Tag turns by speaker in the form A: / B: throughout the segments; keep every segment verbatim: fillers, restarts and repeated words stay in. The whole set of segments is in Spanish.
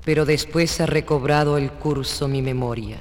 A: pero después ha recobrado el curso mi memoria.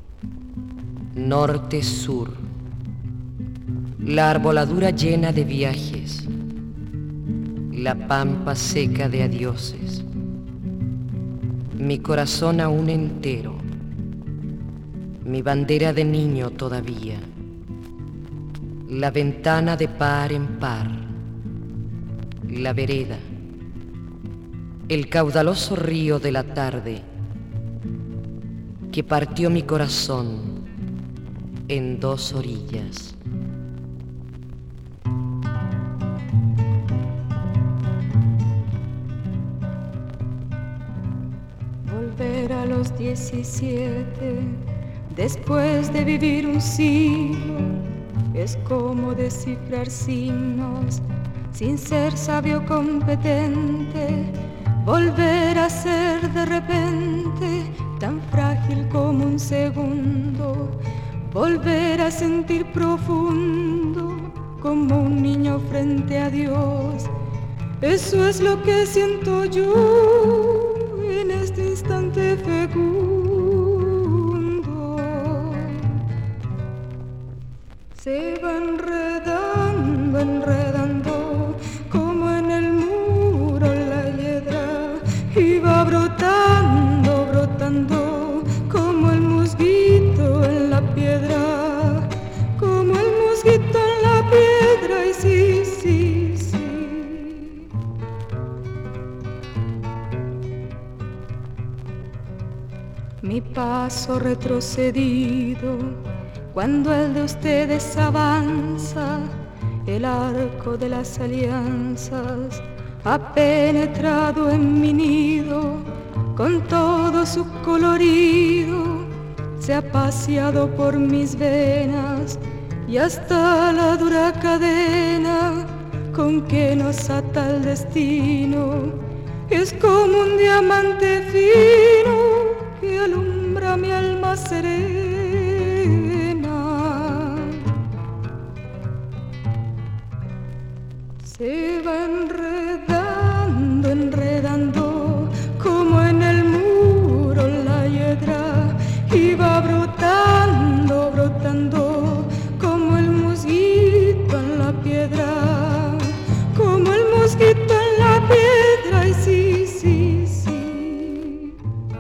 A: Norte-sur, la arboladura llena de viajes, la pampa seca de adioses, mi corazón aún entero, mi bandera de niño todavía, la ventana de par en par, la vereda, el caudaloso río de la tarde que partió mi corazón en dos orillas.
B: Volver a los diecisiete, después de vivir un siglo, es como descifrar signos sin ser sabio competente. Volver a ser de repente tan frágil como un segundo, volver a sentir profundo como un niño frente a Dios. Eso es lo que siento yo en este instante fecundo. Se va enredando, enredando como en el muro la hiedra, y va brotando, brotando como el musguito en la piedra, como el musguito en la piedra. Y sí, sí, sí. Mi paso retrocedido cuando el de ustedes avanza, el arco de las alianzas ha penetrado en mi nido con todo su colorido, se ha paseado por mis venas y hasta la dura cadena con que nos ata el destino es como un diamante fino que alumbra mi alma serena. Se va enredando, enredando como en el muro la hiedra, y va brotando, brotando como el musguito en la piedra, como el musguito en la piedra. Y sí, sí, sí.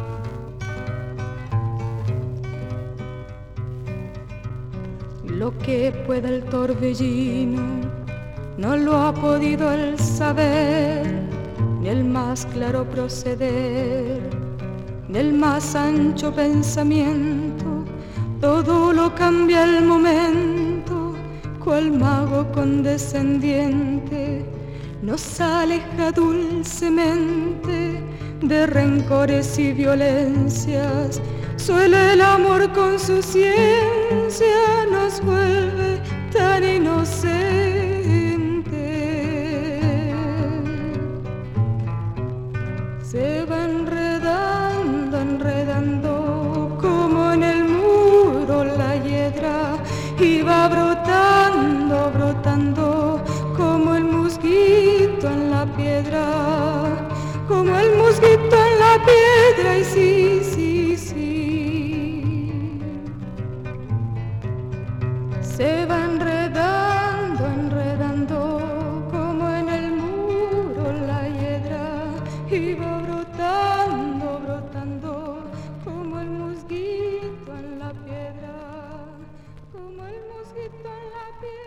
B: Lo que pueda el torbellino no lo ha podido el saber, ni el más claro proceder, ni el más ancho pensamiento. Todo lo cambia el momento, cual mago condescendiente nos aleja dulcemente de rencores y violencias. Suele el amor con su ciencia, nos vuelve tan inocentes. Se va enredando, enredando como en el muro la hiedra, y va brotando, brotando como el musguito en la piedra, como el musguito en la piedra. Y sí, sí, sí. Se va enredando, enredando como en el muro la hiedra, y va brotando, brotando como el musguito en la piedra, como el musguito en la piedra.